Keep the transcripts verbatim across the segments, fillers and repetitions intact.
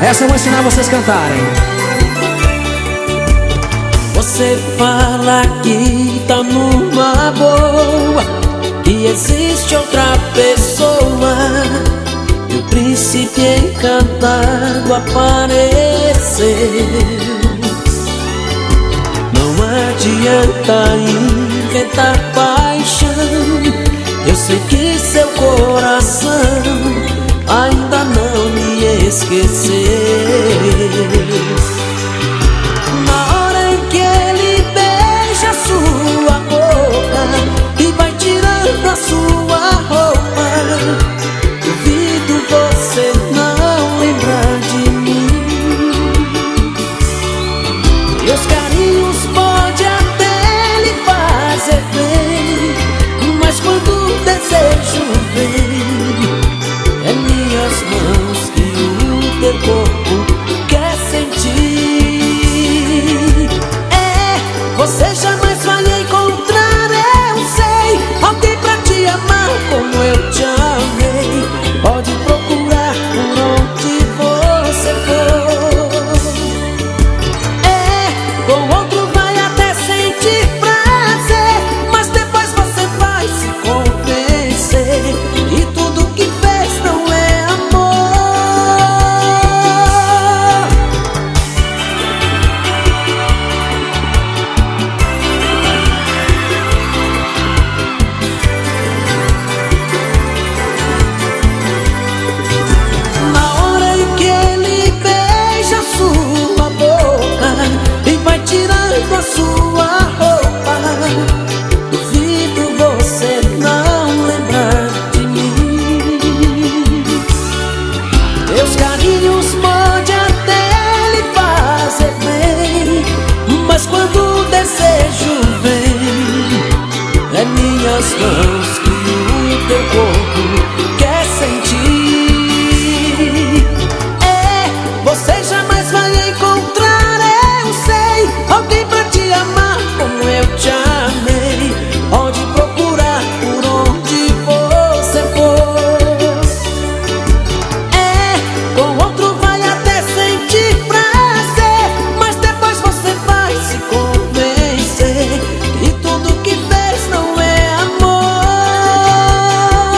Essa eu vou ensinar vocês a cantarem. Você fala que tá numa boa, que existe outra pessoa, e o príncipe encantado apareceu. Não adianta inventar paixão, eu sei que seu coração ainda não me esqueceu. Na hora em que ele beija sua boca e vai tirando a sua roupa, duvido você não lembrar de mim. Meus carinhos pode até lhe fazer bem, mas quando o desejo vem, é minhas mãos que o teu corpo quer sentir. É, você jamais vai encontrar, eu sei, alguém pra te amar como eu te amei. Pode procurar por onde você for. É, com outro vai até sentir prazer, mas depois você vai se convencer, e tudo que fez não é amor. Na hora em que ele beija sua boca e vai tirando a sua roupa, duvido você não lembrar de mim. Meus carinhos pode até lhe fazer bem, mas quando o desejo vem, é minhas mãos que o teu corpo quer sentir. É, você jamais vai encontrar, eu sei, alguém pra te amar como eu te amei. Pode procurar por onde você for. É, com outro vai até sentir prazer, mas depois você vai se convencer, e tudo que fez não é amor.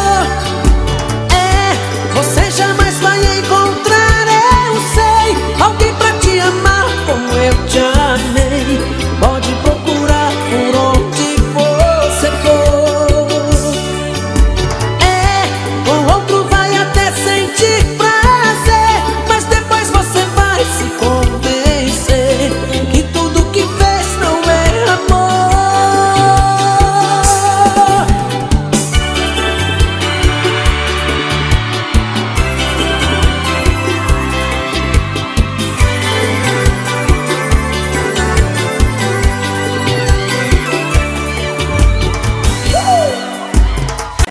É, você jamais vai encontrar, eu sei, alguém pra te amar como eu te amei. Pode procurar por onde você for. É, com outro vai até sentir